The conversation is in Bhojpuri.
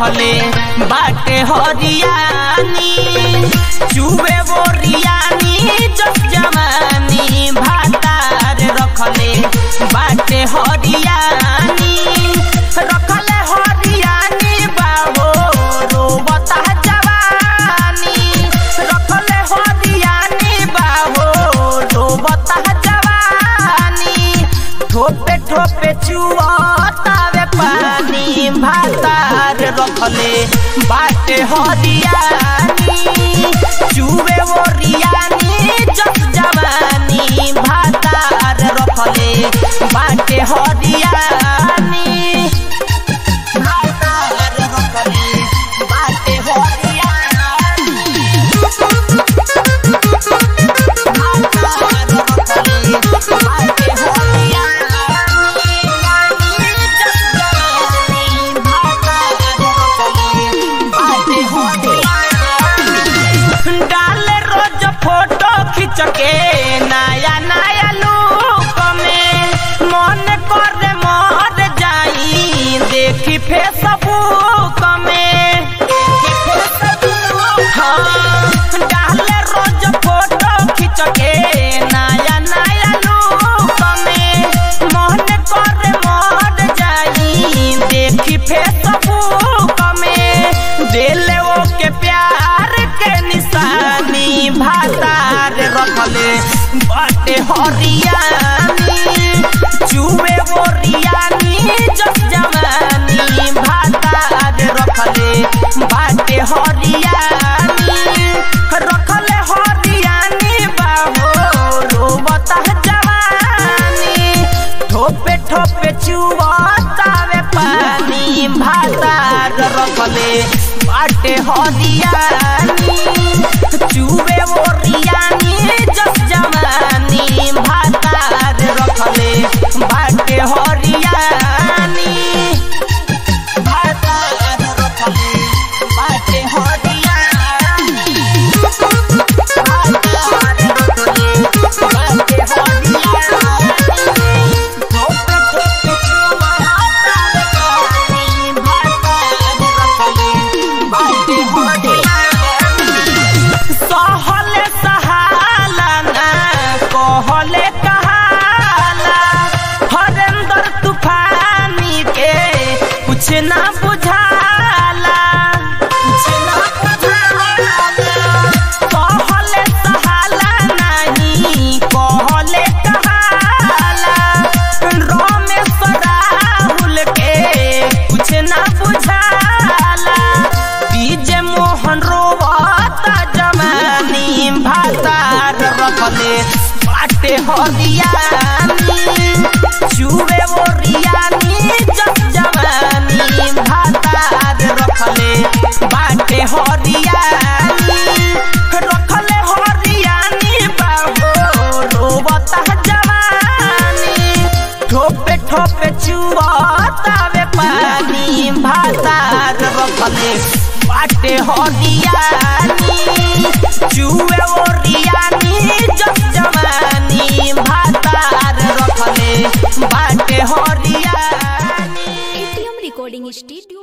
रखले बाटे हरियानी चुबे बोरियानी जब जवानी भातार रखले बाटे हरियानी रखले हरियानी बाबो रोबता जवानी रखले हरियानी बाबो रोबता जवानी ठोपे ठोपे चुआतावे पानी भातार रखले बाटे हरियानी चुबे बोरियानी जब जवानी भातार रखले बाटे हरियानी भातार रखले बाटे हरियानी भातार रखले बाटे डाले रोज फोटो खींच के नया नया लुक में मन करे मर जाई देखी फेसबुक में हाँ डाले रोज फोटो खींच के नया नया लुक में मन करे मर जाई देखी फेसबुक में दिले वो के प्यार के निशानी भातार रखले बाटे हरियानी चुबे बोरियानी जब जवानी भातार रखले बाटे हरियानी रखले हरियानी बाबो रोबता जवानी ठोपे ठोपे चुआतावे पानी भातार रखले बाटे हरियानी चुबे बोरियानी जब जवानी भातार रखले बाटे हरियानी भातार रखले बाटे हरियानी भातार रखले बाटे हरियानी ठोपे ठोपे चुआतावे पानी भातार रखले बाटे हरियानी सहले सहाला ना कहले कहाला हरेंद्र तूफानी के कुछ ना बुझाला कहले सहाला नहीं कहले कहाला रमेश राहुल के कुछ ना बुझाला डीजे मोहन रोबता जवानी भातार रखले बाटे हरियानी चुबे बोरियानी जब जवानी भातार रखले बाटे हरियानी रखले हरियानी बाबो रोबता जवानी ठोपे ठोपे चुआतावे पानी भातार रखले बाटे हरियानी चुबे बोरियानी जब जवानी भातार रखले बाटे हरियानी। ATM recording studio.